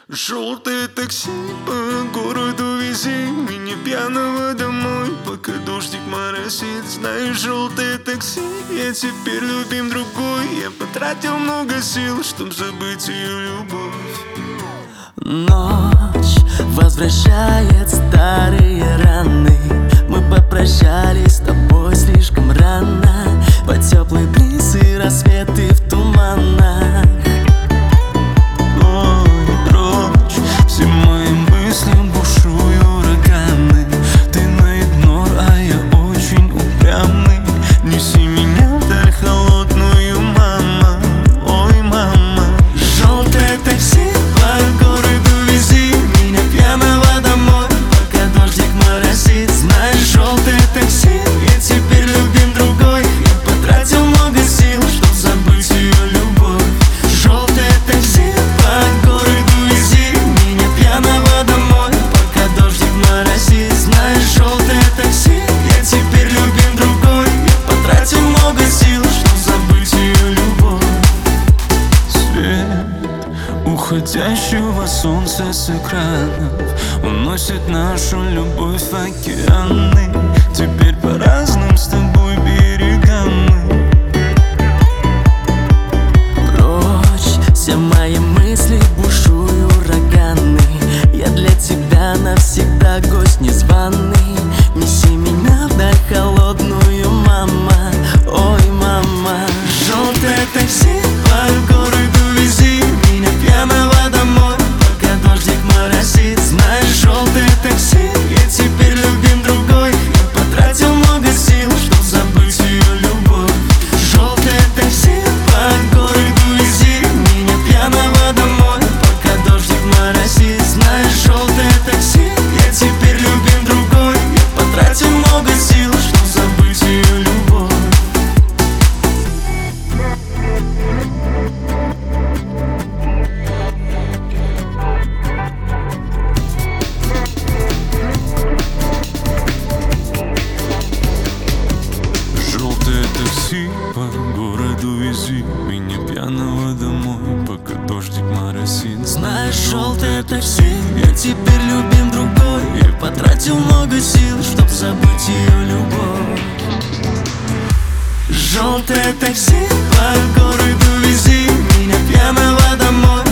Желтое такси по городу, вези меня пьяного домой, пока дождик моросит. Знаешь, желтое такси, я теперь любим другой. Я потратил много сил, чтоб забыть ее любовь. Ночь возвращает старые раны. Мы попрощались с тобой слишком рано. Под теплый бриз и рассветы в туманах. Ой, прочь, все мои мысли бушуют ураганы. Ты на игнор, а я очень упрямый. Неси меня вдаль холодную, мама. Ой, мама. Желтое такси по городу, вези меня пьяного домой, пока дождик моросит. Знаешь, желтое такси, я теперь любим другой. Я потратил много сил, чтоб забыть ее любовь. Желтое такси по городу, вези меня пьяного домой, пока дождик моросит. Знаешь, желтое такси, я теперь любим другой. Я потратил много сил, чтоб забыть ее любовь. Свет уходящего солнца с экранов уносит нашу любовь в океаны. Теперь по разным с тобой берегам мы. Прочь все мои мысли, бушуют ураганы. Я для тебя навсегда гость незваный. Неси меня вдаль холодную, мама. Ой, мама. Желтое такси по городу, вези меня пьяного домой, пока дождик моросит. Знаешь, желтое такси, я теперь любим другой. Я потратил много сил, чтоб забыть ее любовь. Желтое такси по городу, вези меня пьяного домой, пока дождик моросит. Знаешь, желтое такси, я теперь любим другой. Я потратил много сил, чтоб забыть ее любовь. Желтое такси по городу, вези меня пьяного домой, пока дождик моросит. Знаешь, желтое такси, я теперь любим другой. Я потратил много сил, чтоб забыть ее любовь. Желтое такси по городу, вези меня пьяного домой,